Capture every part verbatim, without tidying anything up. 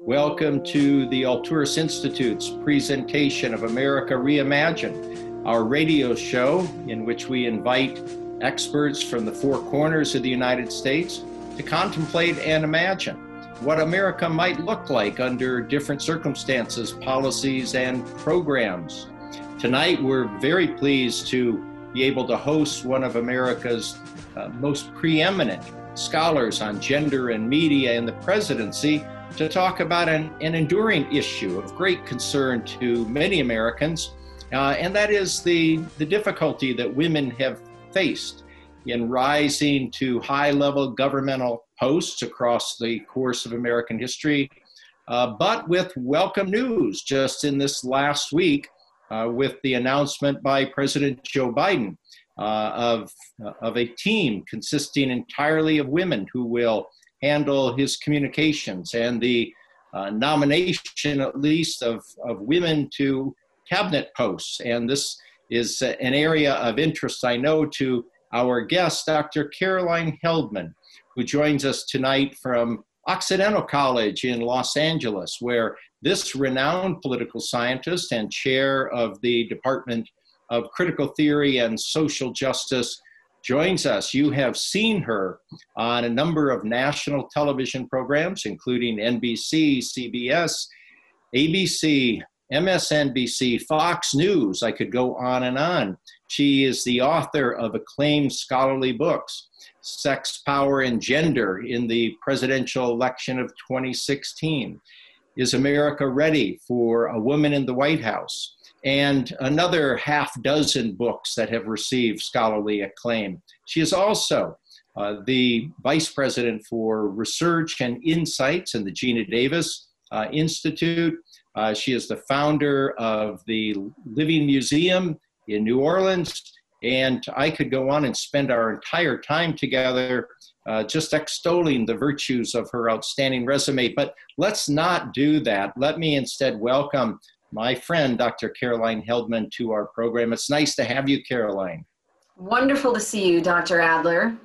Welcome to the Alturas Institute's presentation of America Reimagined, our radio show in which we invite experts from the four corners of the United States to contemplate and imagine what America might look like under different circumstances, policies, and programs. Tonight, we're very pleased to be able to host one of America's uh, most preeminent scholars on gender and media in the presidency to talk about an, an enduring issue of great concern to many Americans, uh, and that is the, the difficulty that women have faced in rising to high-level governmental posts across the course of American history, uh, but with welcome news just in this last week uh, with the announcement by President Joe Biden uh, of, uh, of a team consisting entirely of women who will handle his communications and the uh, nomination, at least, of, of women to cabinet posts. And this is uh, an area of interest, I know, to our guest, Doctor Caroline Heldman, who joins us tonight from Occidental College in Los Angeles, where this renowned political scientist and chair of the Department of Critical Theory and Social Justice joins us. You have seen her on a number of national television programs, including N B C, C B S, A B C, M S N B C, Fox News. I could go on and on. She is the author of acclaimed scholarly books, Sex, Power, and Gender in the Presidential Election of twenty sixteen, Is America Ready for a Woman in the White House? And another half dozen books that have received scholarly acclaim. She is also uh, the Vice President for Research and Insights in the Gina Davis uh, Institute. Uh, she is the founder of the Living Museum in New Orleans. And I could go on and spend our entire time together uh, just extolling the virtues of her outstanding resume. But let's not do that. Let me instead welcome my friend, Doctor Caroline Heldman, to our program. It's nice to have you, Caroline. Wonderful to see you, Doctor Adler.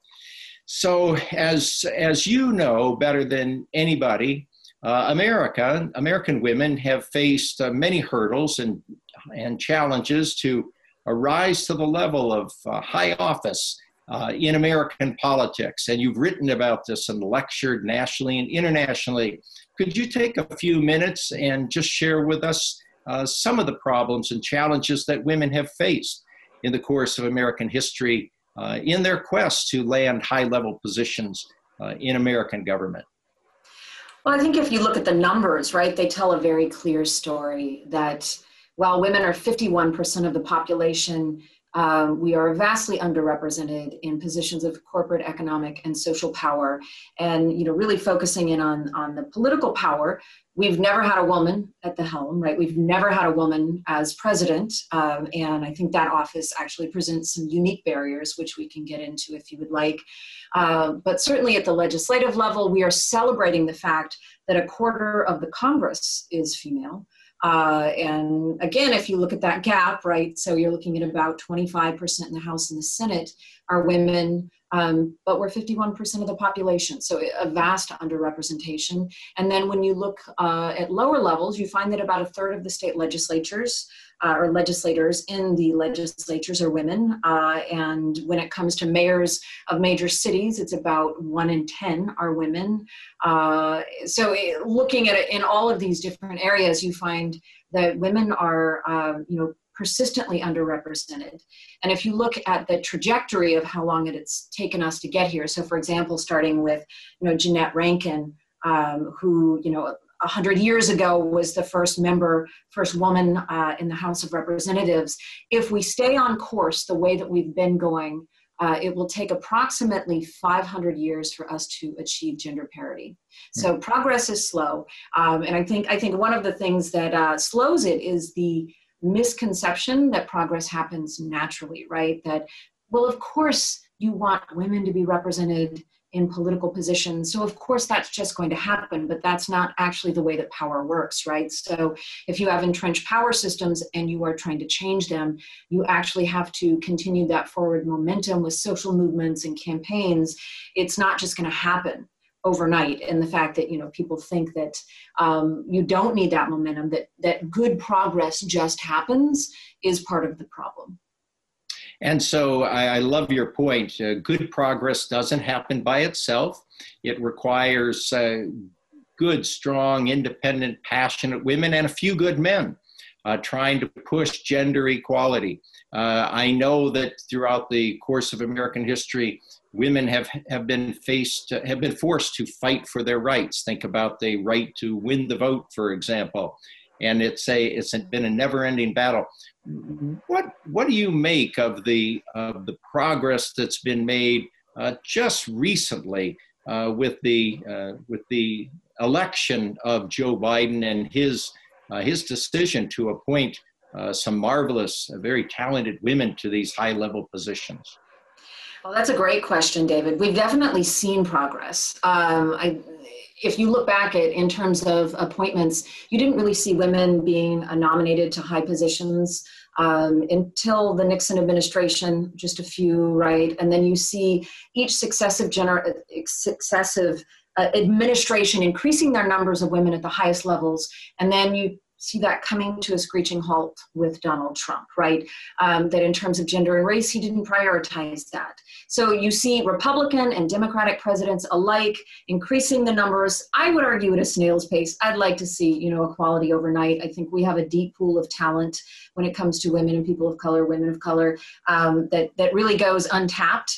So as, as you know better than anybody, uh, America, American women have faced uh, many hurdles and, and challenges to rise to the level of uh, high office uh, in American politics. And you've written about this and lectured nationally and internationally. Could you take a few minutes and just share with us uh, some of the problems and challenges that women have faced in the course of American history uh, in their quest to land high-level positions uh, in American government? Well, I think if you look at the numbers, right, they tell a very clear story that while women are fifty-one percent of the population, Uh, we are vastly underrepresented in positions of corporate, economic, and social power. And, you know, really focusing in on, on the political power, we've never had a woman at the helm, right? We've never had a woman as president. Um, and I think that office actually presents some unique barriers, which we can get into if you would like. Uh, but certainly at the legislative level, we are celebrating the fact that a quarter of the Congress is female. Uh, and again, if you look at that gap, right, so you're looking at about twenty-five percent in the House and the Senate are women, um, but we're fifty-one percent of the population, so a vast underrepresentation. And then when you look uh, at lower levels, you find that about a third of the state legislatures uh, or legislators in the legislatures are women. Uh, and when it comes to mayors of major cities, it's about one in ten are women. Uh, so it, looking at it in all of these different areas, you find that women are, uh, you know, persistently underrepresented. And if you look at the trajectory of how long it's taken us to get here, so for example, starting with, you know, Jeannette Rankin, um, who, you know, a hundred years ago was the first member, first woman uh, in the House of Representatives. If we stay on course the way that we've been going, Uh, it will take approximately five hundred years for us to achieve gender parity. So progress is slow. Um, and I think, I think one of the things that uh, slows it is the misconception that progress happens naturally, right? That, well, of course you want women to be represented in political positions. So of course that's just going to happen, but that's not actually the way that power works, right? So if you have entrenched power systems and you are trying to change them, you actually have to continue that forward momentum with social movements and campaigns. It's not just going to happen. overnight. And the fact that, you know, people think that um, you don't need that momentum, that, that good progress just happens, is part of the problem. And so I, I love your point. Uh, good progress doesn't happen by itself. It requires uh, good, strong, independent, passionate women and a few good men uh, trying to push gender equality. Uh, I know that throughout the course of American history, women have, have been faced, have been forced to fight for their rights. Think about the right to win the vote, for example. And it's a, it's been a never-ending battle. What, what do you make of the, of the progress that's been made uh, just recently uh, with the, uh, with the election of Joe Biden and his, uh, his decision to appoint uh, some marvelous, uh, very talented women to these high-level positions? Well, that's a great question, David. We've definitely seen progress. Um, I, if you look back at, in terms of appointments, you didn't really see women being uh, nominated to high positions um, until the Nixon administration, just a few, right? And then you see each successive gener- successive uh, administration increasing their numbers of women at the highest levels. And then you see that coming to a screeching halt with Donald Trump, right? Um, that in terms of gender and race, he didn't prioritize that. So you see Republican and Democratic presidents alike increasing the numbers. I would argue at a snail's pace. I'd like to see, you know, equality overnight. I think we have a deep pool of talent when it comes to women and people of color, women of color, um, that, that really goes untapped.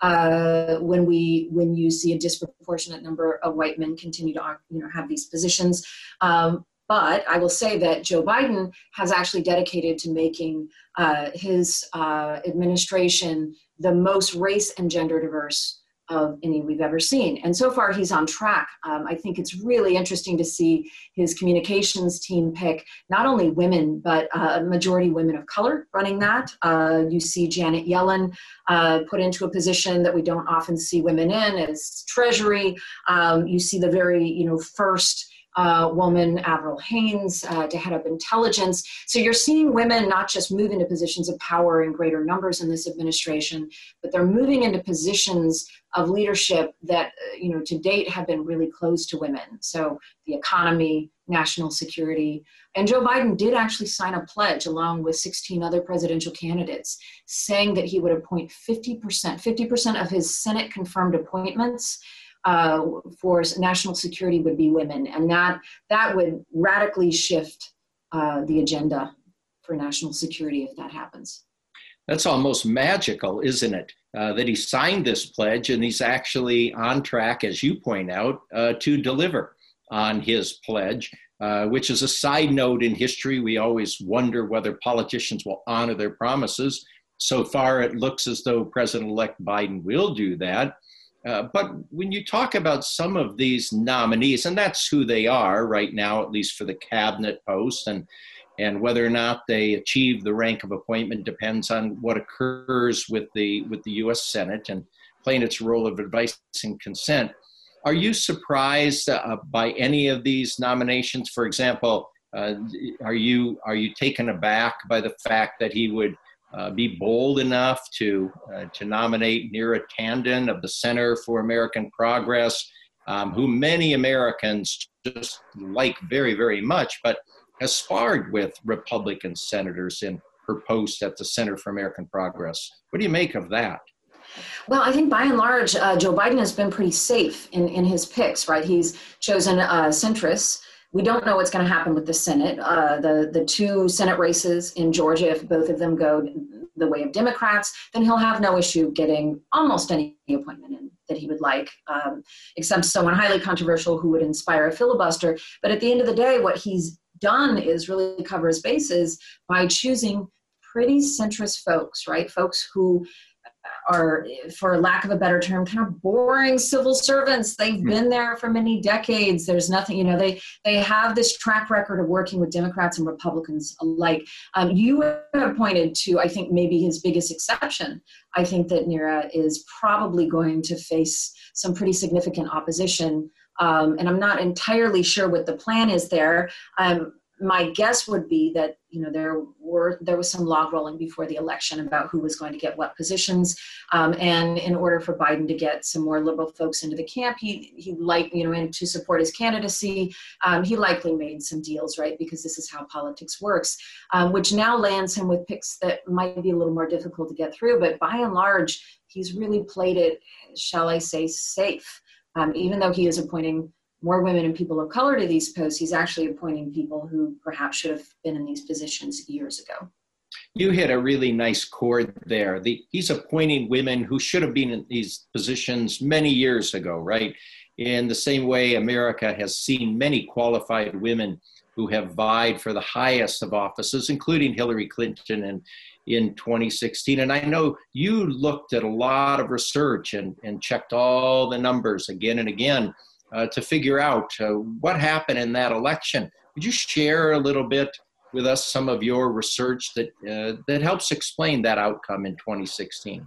Uh, when we when you see a disproportionate number of white men continue to, you know, have these positions. Um, But I will say that Joe Biden has actually dedicated to making uh, his uh, administration the most race and gender diverse of any we've ever seen. And so far, he's on track. Um, I think it's really interesting to see his communications team pick not only women, but uh, a majority women of color running that. Uh, you see Janet Yellen uh, put into a position that we don't often see women in as Treasury. Um, you see the very, you know, first Uh, woman, Avril Haines, uh, to head up intelligence. So you're seeing women not just move into positions of power in greater numbers in this administration, but they're moving into positions of leadership that, uh, you know, to date have been really closed to women. So the economy, national security. And Joe Biden did actually sign a pledge along with sixteen other presidential candidates saying that he would appoint fifty percent, fifty percent of his Senate confirmed appointments Uh, for national security would be women. And that that would radically shift uh, the agenda for national security if that happens. That's almost magical, isn't it? Uh, that he signed this pledge and he's actually on track, as you point out, uh, to deliver on his pledge, uh, which is a side note in history. We always wonder whether politicians will honor their promises. So far, it looks as though President-elect Biden will do that. Uh, but when you talk about some of these nominees, and that's who they are right now, at least for the cabinet post, and and whether or not they achieve the rank of appointment depends on what occurs with the with the U S Senate and playing its role of advice and consent. Are you surprised uh, by any of these nominations? For example, uh, are you are you taken aback by the fact that he would Uh, be bold enough to uh, to nominate Neera Tanden of the Center for American Progress, um, who many Americans just like very, very much, but has sparred with Republican senators in her post at the Center for American Progress. What do you make of that? Well, I think by and large, uh, Joe Biden has been pretty safe in, in his picks, right? He's chosen uh, centrists. We don't know what's going to happen with the Senate. Uh, the, the two Senate races in Georgia, if both of them go the way of Democrats, then he'll have no issue getting almost any appointment in that he would like, um, except someone highly controversial who would inspire a filibuster. But at the end of the day, what he's done is really cover his bases by choosing pretty centrist folks, right? Folks who are, for lack of a better term, kind of boring civil servants. They've been there for many decades. There's nothing, you know, they they have this track record of working with Democrats and Republicans alike. Um, you have pointed to, I think, maybe his biggest exception. I think that Neera is probably going to face some pretty significant opposition. Um, and I'm not entirely sure what the plan is there. Um, my guess would be that, you know, there were there was some log rolling before the election about who was going to get what positions, um, and in order for Biden to get some more liberal folks into the camp, he he like you know, and to support his candidacy, um, he likely made some deals, right? Because this is how politics works, um, which now lands him with picks that might be a little more difficult to get through. But by and large, he's really played it, shall I say, safe. Um, even though he is appointing more women and people of color to these posts, he's actually appointing people who perhaps should have been in these positions years ago. You hit a really nice chord there. The, he's appointing women who should have been in these positions many years ago, right? In the same way, America has seen many qualified women who have vied for the highest of offices, including Hillary Clinton in, in twenty sixteen. And I know you looked at a lot of research and, and checked all the numbers again and again Uh, to figure out uh, what happened in that election. Would you share a little bit with us some of your research that uh, that helps explain that outcome in twenty sixteen?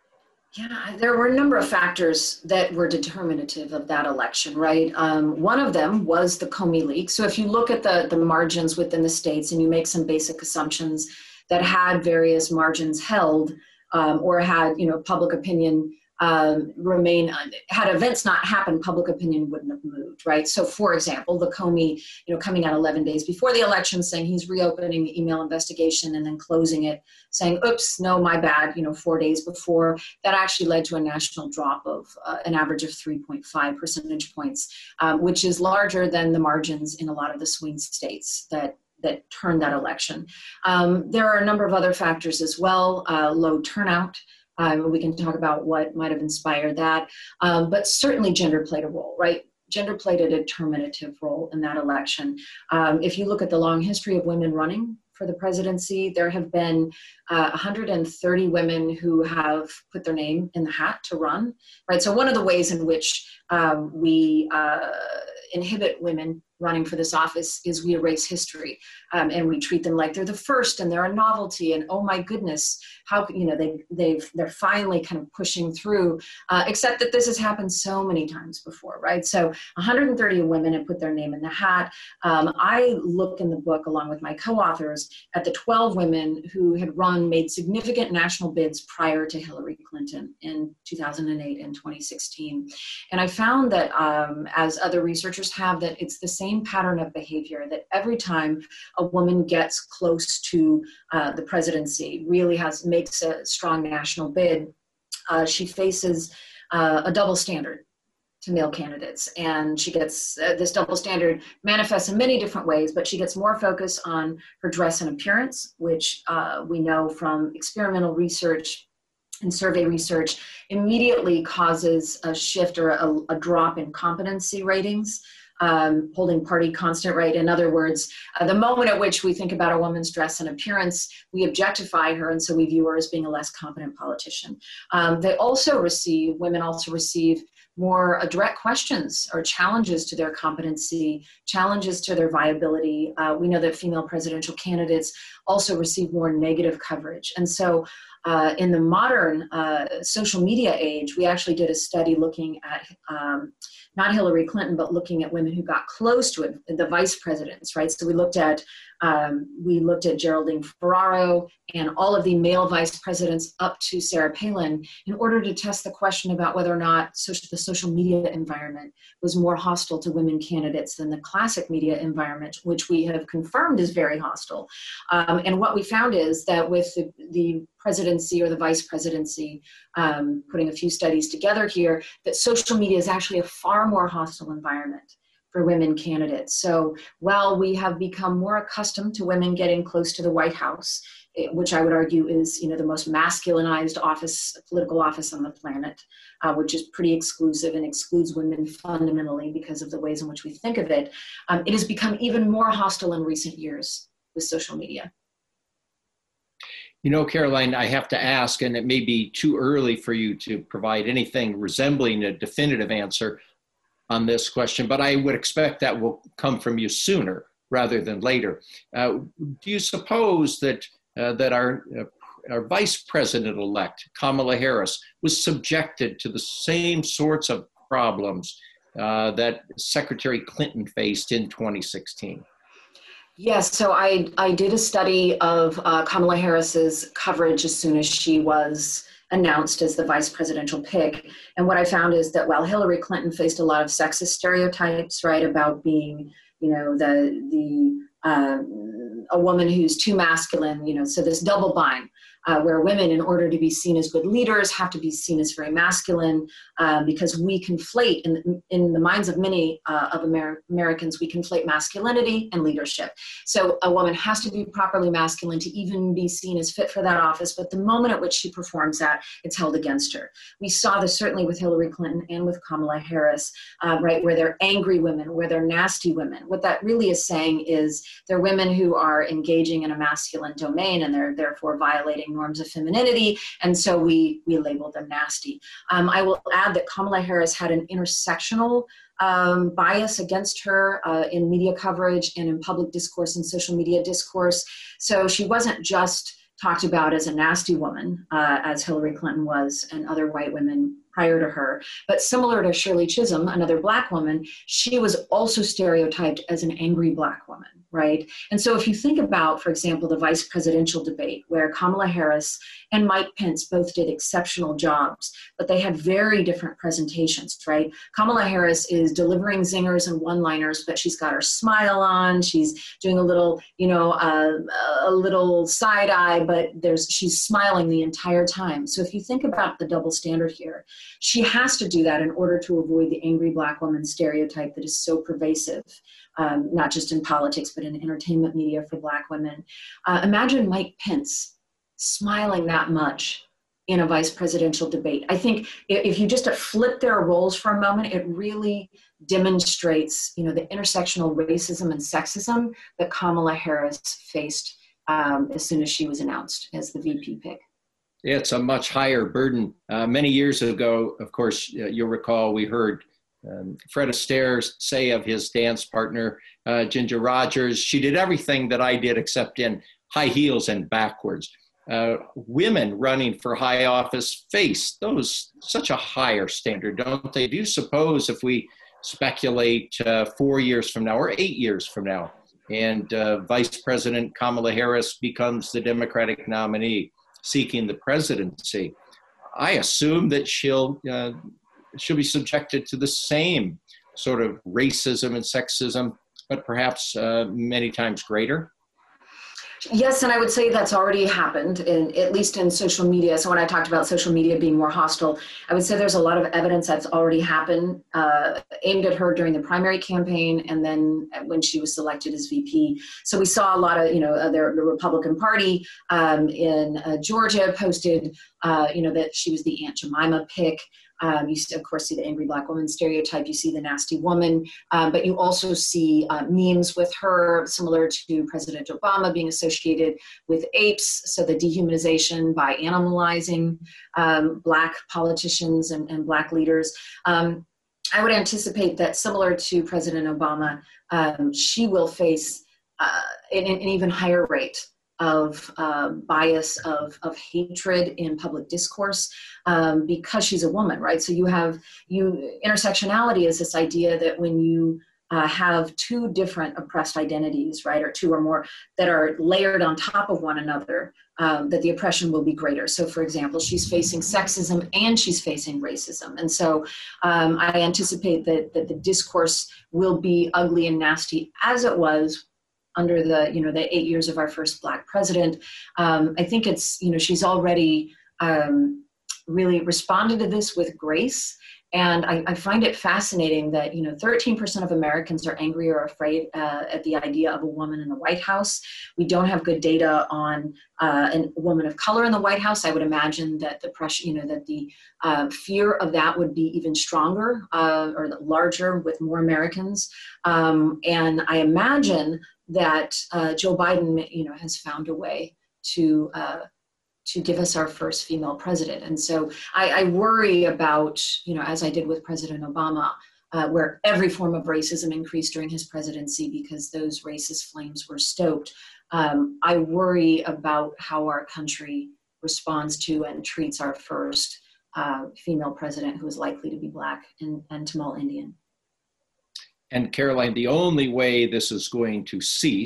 Yeah, there were a number of factors that were determinative of that election, right? Um, one of them was the Comey leak. So if you look at the, the margins within the states and you make some basic assumptions that had various margins held, um, or had, you know, public opinion Um, remain, had events not happened, public opinion wouldn't have moved, right? So for example, the Comey, you know, coming out eleven days before the election saying he's reopening the email investigation and then closing it, saying, oops, no, my bad, you know, four days before, that actually led to a national drop of uh, an average of three point five percentage points, um, which is larger than the margins in a lot of the swing states that that turned that election. Um, there are a number of other factors as well, uh, low turnout. Um, we can talk about what might have inspired that, um, but certainly gender played a role, right? Gender played a determinative role in that election. Um, if you look at the long history of women running for the presidency, there have been uh, one hundred thirty women who have put their name in the hat to run, right? So one of the ways in which um, we uh, inhibit women running for this office is we erase history, um, and we treat them like they're the first and they're a novelty, and oh my goodness, how, you know, they, they've, they're finally kind of pushing through, uh, except that this has happened so many times before, right? So one hundred thirty women have put their name in the hat. Um, I look in the book, along with my co-authors, at the twelve women who had run, made significant national bids prior to Hillary Clinton in two thousand eight and twenty sixteen. And I found that, um, as other researchers have, that it's the same pattern of behavior, that every time a woman gets close to uh, the presidency, really has makes a strong national bid, uh, she faces uh, a double standard to male candidates. And she gets, uh, this double standard manifests in many different ways, but she gets more focus on her dress and appearance, which uh, we know from experimental research and survey research immediately causes a shift or a, a drop in competency ratings. Um, holding party constant, right? In other words, uh, the moment at which we think about a woman's dress and appearance, we objectify her, and so we view her as being a less competent politician. Um, they also receive, women also receive more uh, direct questions or challenges to their competency, challenges to their viability. Uh, we know that female presidential candidates also receive more negative coverage. And so uh, in the modern uh, social media age, we actually did a study looking at um, not Hillary Clinton, but looking at women who got close to it, the vice presidents, right? So we looked at um, we looked at Geraldine Ferraro and all of the male vice presidents up to Sarah Palin in order to test the question about whether or not social, the social media environment was more hostile to women candidates than the classic media environment, which we have confirmed is very hostile. Um, and what we found is that with the, the presidency or the vice presidency, um, putting a few studies together here, that social media is actually a far more hostile environment for women candidates. So while we have become more accustomed to women getting close to the White House, which I would argue is, you know, the most masculinized office, political office on the planet, uh, which is pretty exclusive and excludes women fundamentally because of the ways in which we think of it, um, it has become even more hostile in recent years with social media. You know, Caroline, I have to ask, and it may be too early for you to provide anything resembling a definitive answer on this question, but I would expect that will come from you sooner rather than later. Uh, do you suppose that uh, that our, uh, our Vice President-elect, Kamala Harris, was subjected to the same sorts of problems uh, that Secretary Clinton faced in twenty sixteen? Yes, so I, I did a study of uh, Kamala Harris's coverage as soon as she was announced as the vice presidential pick. And what I found is that while Hillary Clinton faced a lot of sexist stereotypes, right, about being, you know, the, the uh, a woman who's too masculine, you know, so this double bind. Uh, where women, in order to be seen as good leaders, have to be seen as very masculine, uh, because we conflate, in, in the minds of many uh, of Amer- Americans, we conflate masculinity and leadership. So a woman has to be properly masculine to even be seen as fit for that office, but the moment at which she performs that, it's held against her. We saw this certainly with Hillary Clinton and with Kamala Harris, uh, right, where they're angry women, where they're nasty women. What that really is saying is they're women who are engaging in a masculine domain, and they're therefore violating norms of femininity, and so we we label them nasty. Um, I will add that Kamala Harris had an intersectional um, bias against her uh, in media coverage and in public discourse and social media discourse. So she wasn't just talked about as a nasty woman, uh, as Hillary Clinton was and other white women prior to her. But similar to Shirley Chisholm, another Black woman, she was also stereotyped as an angry Black woman, right? And so if you think about, for example, the vice presidential debate, where Kamala Harris and Mike Pence both did exceptional jobs, but they had very different presentations, right? Kamala Harris is delivering zingers and one-liners, but she's got her smile on, she's doing a little, you know, uh, a little side eye, but there's she's smiling the entire time. So if you think about the double standard here, she has to do that in order to avoid the angry Black woman stereotype that is so pervasive, um, not just in politics, but in entertainment media for Black women. Uh, imagine Mike Pence smiling that much in a vice presidential debate. I think if you just flip their roles for a moment, it really demonstrates, you know, the intersectional racism and sexism that Kamala Harris faced um, as soon as she was announced as the V P pick. It's a much higher burden. Uh, many years ago, of course, uh, you'll recall we heard um, Fred Astaire say of his dance partner, uh, Ginger Rogers, she did everything that I did except in high heels and backwards. Uh, women running for high office face those such a higher standard, don't they? Do you suppose if we speculate uh, four years from now or eight years from now, and uh, Vice President Kamala Harris becomes the Democratic nominee seeking the presidency, I assume that she'll uh, she'll be subjected to the same sort of racism and sexism, but perhaps uh, many times greater? Yes, and I would say that's already happened, in, at least in social media. So when I talked about social media being more hostile, I would say there's a lot of evidence that's already happened, uh, aimed at her during the primary campaign and then when she was selected as V P. So we saw a lot of, you know, uh, the, the Republican Party um, in uh, Georgia posted, uh, you know, that she was the Aunt Jemima pick. Um, you, of course, see the angry Black woman stereotype. You see the nasty woman, um, but you also see uh, memes with her, similar to President Obama, being associated with apes. So the dehumanization by animalizing um, Black politicians and, and Black leaders. Um, I would anticipate that, similar to President Obama, um, she will face uh, an, an even higher rate of uh, bias, of, of hatred in public discourse, um, because she's a woman, right? So you have, you intersectionality is this idea that when you uh, have two different oppressed identities, right, or two or more that are layered on top of one another, um, that the oppression will be greater. So for example, she's facing sexism and she's facing racism. And so um, I anticipate that, that the discourse will be ugly and nasty, as it was under the, you know, the eight years of our first Black president. Um, I think it's, you know, she's already um, really responded to this with grace. And I, I find it fascinating that, you know, thirteen percent of Americans are angry or afraid uh, at the idea of a woman in the White House. We don't have good data on uh, a woman of color in the White House. I would imagine that the pressure, you know, that the uh, fear of that would be even stronger uh, or larger with more Americans. Um, and I imagine that uh, Joe Biden, you know, has found a way to uh, to give us our first female president. And so I, I worry about, you know, as I did with President Obama, uh, where every form of racism increased during his presidency because those racist flames were stoked. Um, I worry about how our country responds to and treats our first uh, female president who is likely to be Black and, and Tamil Indian. And Caroline, the only way this is going to cease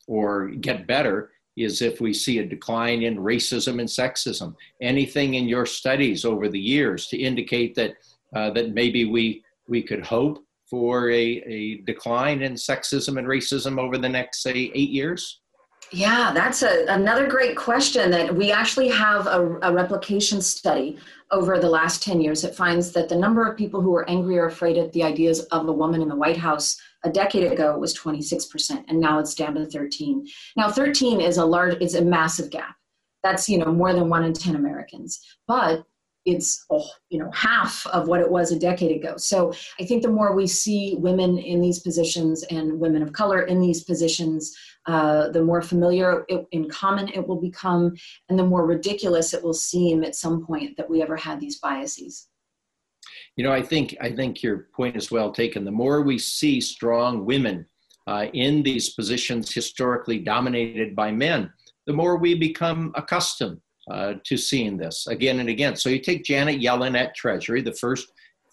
or get better is if we see a decline in racism and sexism. Anything in your studies over the years to indicate that uh, that maybe we we could hope for a, a decline in sexism and racism over the next, say, eight years? Yeah, that's a, another great question that we actually have a, a replication study over the last ten years that finds that the number of people who are angry or afraid at the ideas of a woman in the White House a decade ago was twenty-six percent, and now it's down to thirteen. Now, thirteen is a large, it's a massive gap. That's, you know, more than one in ten Americans, but it's, oh, you know, half of what it was a decade ago. So I think the more we see women in these positions and women of color in these positions, uh, the more familiar it, in common it will become, and the more ridiculous it will seem at some point that we ever had these biases. You know, I think I think your point is well taken. The more we see strong women uh, in these positions historically dominated by men, the more we become accustomed uh, to seeing this again and again. So you take Janet Yellen at Treasury, the first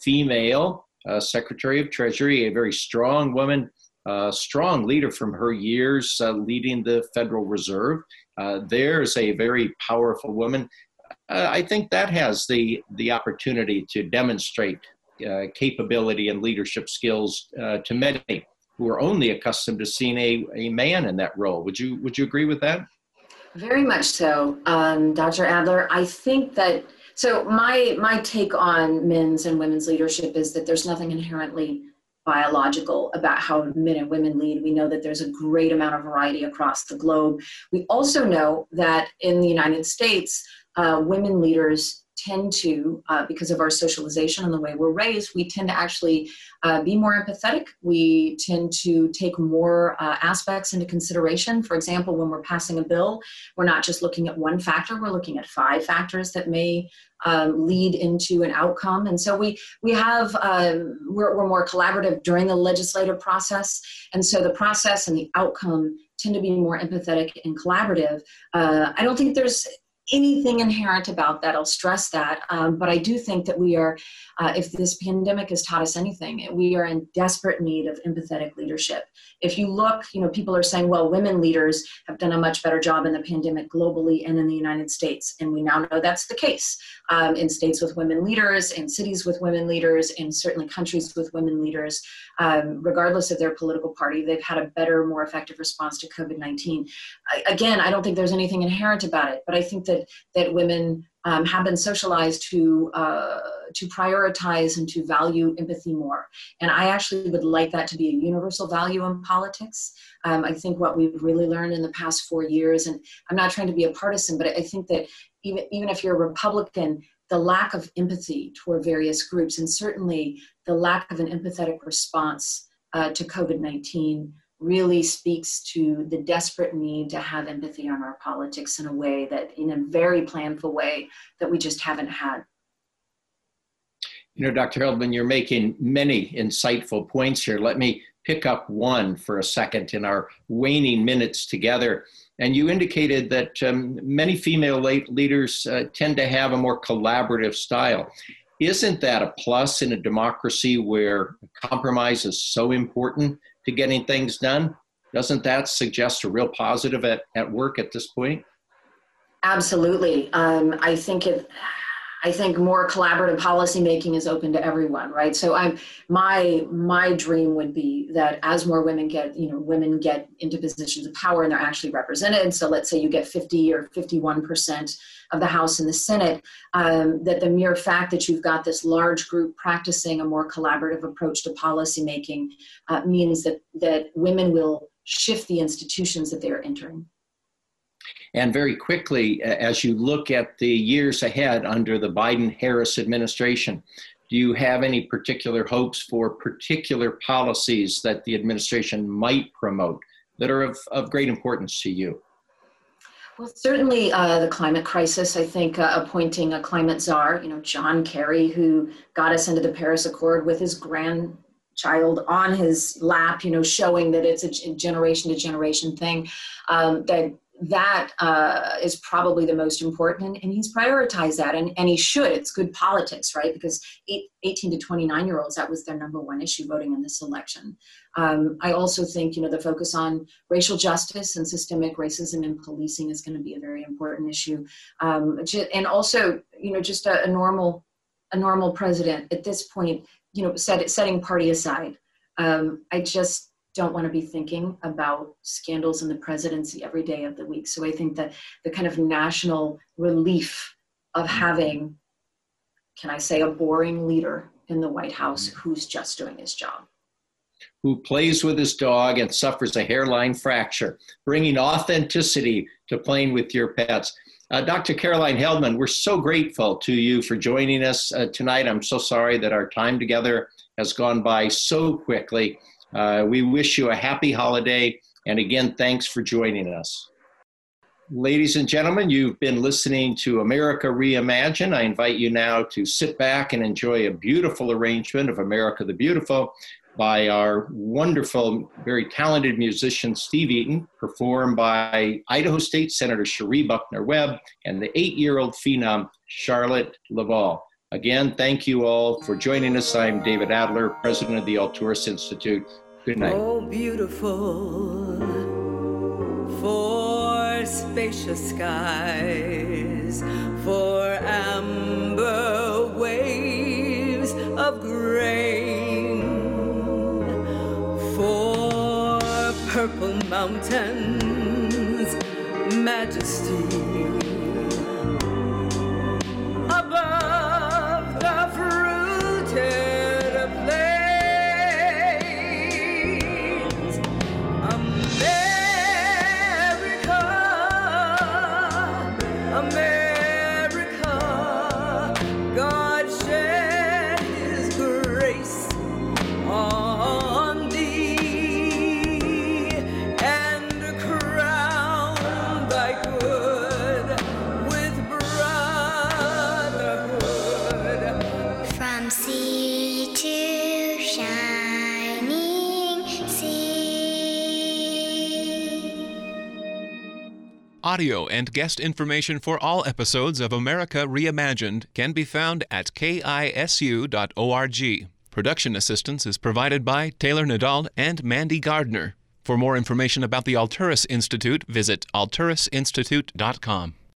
female uh, Secretary of Treasury, a very strong woman, uh, strong leader from her years uh, leading the Federal Reserve. Uh, there's a very powerful woman. Uh, I think that has the, the opportunity to demonstrate uh, capability and leadership skills uh, to many who are only accustomed to seeing a, a man in that role. Would you, would you agree with that? Very much so, um, Doctor Adler. I think that, so my, my take on men's and women's leadership is that there's nothing inherently biological about how men and women lead. We know that there's a great amount of variety across the globe. We also know that in the United States, uh, women leaders tend to, uh, because of our socialization and the way we're raised, we tend to actually uh, be more empathetic. We tend to take more uh, aspects into consideration. For example, when we're passing a bill, we're not just looking at one factor, we're looking at five factors that may um, lead into an outcome. And so we we have, um, we're, we're more collaborative during the legislative process. And so the process and the outcome tend to be more empathetic and collaborative. Uh, I don't think there's anything inherent about that. I'll stress that. Um, but I do think that we are, uh, if this pandemic has taught us anything, we are in desperate need of empathetic leadership. If you look, you know, people are saying, well, women leaders have done a much better job in the pandemic globally and in the United States. And we now know that's the case um, in states with women leaders, in cities with women leaders, and certainly countries with women leaders. Um, regardless of their political party, they've had a better, more effective response to COVID nineteen. I, again, I don't think there's anything inherent about it, but I think that that women um, have been socialized to uh, to prioritize and to value empathy more. And I actually would like that to be a universal value in politics. Um, I think what we've really learned in the past four years, and I'm not trying to be a partisan, but I think that even, even if you're a Republican, the lack of empathy toward various groups, and certainly the lack of an empathetic response uh, to COVID nineteen really speaks to the desperate need to have empathy on our politics in a way that, in a very planful way, that we just haven't had. You know, Doctor Heldman, you're making many insightful points here. Let me pick up one for a second in our waning minutes together. And you indicated that um, many female leaders uh, tend to have a more collaborative style. Isn't that a plus in a democracy where compromise is so important to getting things done? Doesn't that suggest a real positive at, at work at this point? Absolutely. Um, I think it, I think more collaborative policymaking is open to everyone, right? So I'm, my, my dream would be that as more women get, you know, women get into positions of power and they're actually represented. So let's say you get fifty or fifty-one percent of the House and the Senate, um, that the mere fact that you've got this large group practicing a more collaborative approach to policymaking uh, means that, that women will shift the institutions that they are entering. And very quickly, as you look at the years ahead under the Biden-Harris administration, do you have any particular hopes for particular policies that the administration might promote that are of, of great importance to you? Well, certainly uh, the climate crisis. I think uh, appointing a climate czar, you know, John Kerry, who got us into the Paris Accord with his grandchild on his lap, you know, showing that it's a generation to generation thing, um, that that uh, is probably the most important, and he's prioritized that, and, and he should. It's good politics, right? Because eight, eighteen to twenty-nine year olds, that was their number one issue voting in this election. Um, I also think, you know, the focus on racial justice and systemic racism in policing is going to be a very important issue. Um, and also, you know, just a, a normal, a normal president at this point, you know, set, setting party aside. Um, I just don't want to be thinking about scandals in the presidency every day of the week. So I think that the kind of national relief of having, can I say, a boring leader in the White House who's just doing his job. Who plays with his dog and suffers a hairline fracture, bringing authenticity to playing with your pets. Uh, Doctor Caroline Heldman, we're so grateful to you for joining us uh, tonight. I'm so sorry that our time together has gone by so quickly. Uh, we wish you a happy holiday. And again, thanks for joining us. Ladies and gentlemen, you've been listening to America Reimagined. I invite you now to sit back and enjoy a beautiful arrangement of America the Beautiful by our wonderful, very talented musician, Steve Eaton, performed by Idaho State Senator Cherie Buckner Webb and the eight-year-old phenom, Charlotte Laval. Again, thank you all for joining us. I'm David Adler, president of the Alturas Institute. Good night. Oh, beautiful for spacious skies, for amber waves of grain, for purple mountains, majesty above the fruited plains. America, America, God shed his grace on thee and crown thy good with brotherhood. From sea to shining sea. Audio and guest information for all episodes of America Reimagined can be found at K I S U dot org. Production assistance is provided by Taylor Nadal and Mandy Gardner. For more information about the Alturas Institute, visit alturas institute dot com.